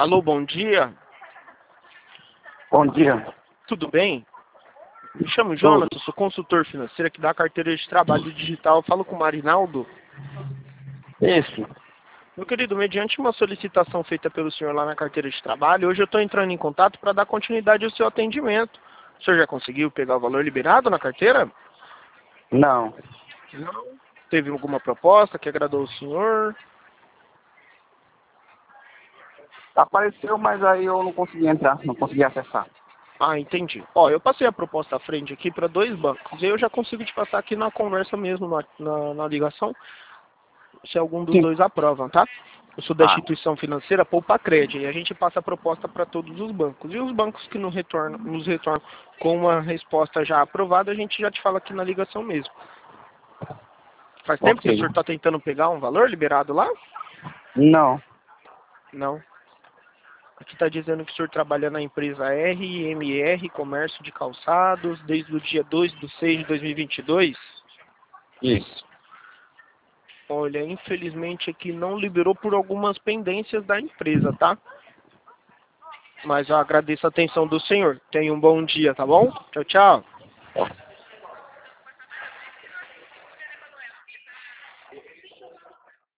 Alô, bom dia. Bom dia. Tudo bem? Me chamo Tudo. Jonathan, sou consultor financeiro aqui da carteira de trabalho digital. Eu falo com o Marinaldo. Isso. Meu querido, mediante uma solicitação feita pelo senhor lá na carteira de trabalho, hoje eu estou entrando em contato para dar continuidade ao seu atendimento. O senhor já conseguiu pegar o valor liberado na carteira? Não. Não. Teve alguma proposta que agradou o senhor? Apareceu, mas aí eu não consegui entrar, não consegui acessar. Ah, entendi. Ó, eu passei a proposta à frente aqui para 2 bancos. E eu já consigo te passar aqui na conversa mesmo, na ligação, se algum dos Sim. dois aprovam, tá? Eu sou da Ah, instituição financeira Poupa Cred e a gente passa a proposta para todos os bancos. E os bancos que nos retornam com uma resposta já aprovada, a gente já te fala aqui na ligação mesmo. Faz tempo que o ok. senhor está tentando pegar um valor liberado lá? Não. Não. Aqui está dizendo que o senhor trabalha na empresa RMR Comércio de Calçados desde o dia 2/6/2022. Isso. Olha, infelizmente aqui não liberou por algumas pendências da empresa, tá? Mas eu agradeço a atenção do senhor. Tenha um bom dia, tá bom? Tchau, tchau.